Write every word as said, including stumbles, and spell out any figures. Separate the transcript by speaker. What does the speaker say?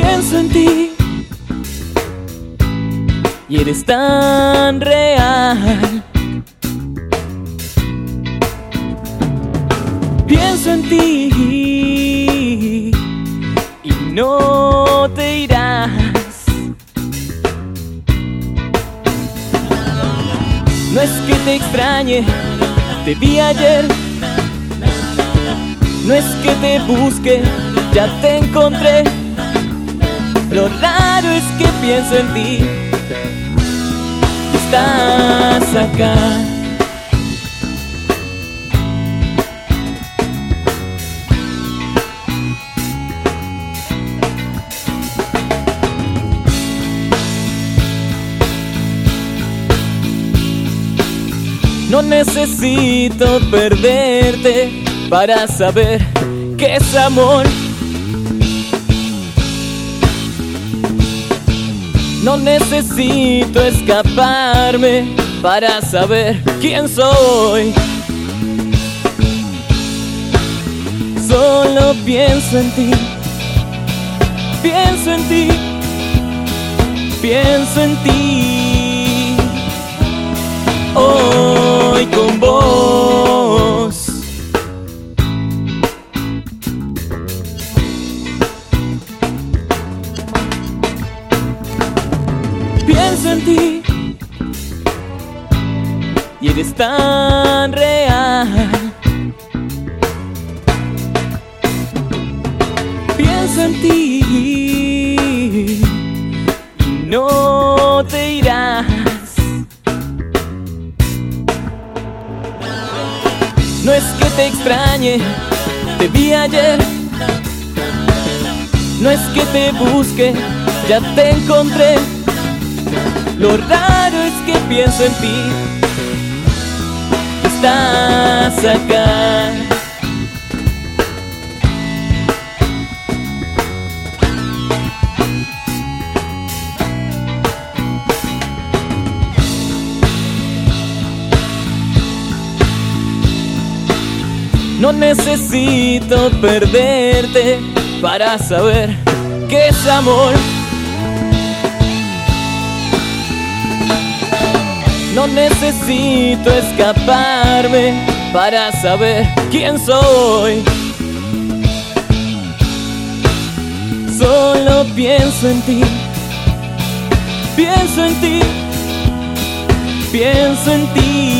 Speaker 1: Pienso en ti y eres tan real. Pienso en ti y no te irás. No es que te extrañe, te vi ayer. No es que te busque, ya te encontré. Lo raro es que pienso en ti, estás acá. No necesito perderte para saber que es amor. No necesito escaparme para saber quién soy. Solo pienso en ti, pienso en ti, pienso en ti. Hoy con vos. Pienso en ti y eres tan real. Pienso en ti y no te irás. No es que te extrañe, te vi ayer. No es que te busque, ya te encontré. Lo raro es que pienso en ti, estás acá. No necesito perderte para saber que es amor. No necesito escaparme para saber quién soy. Solo pienso en ti, pienso en ti, pienso en ti.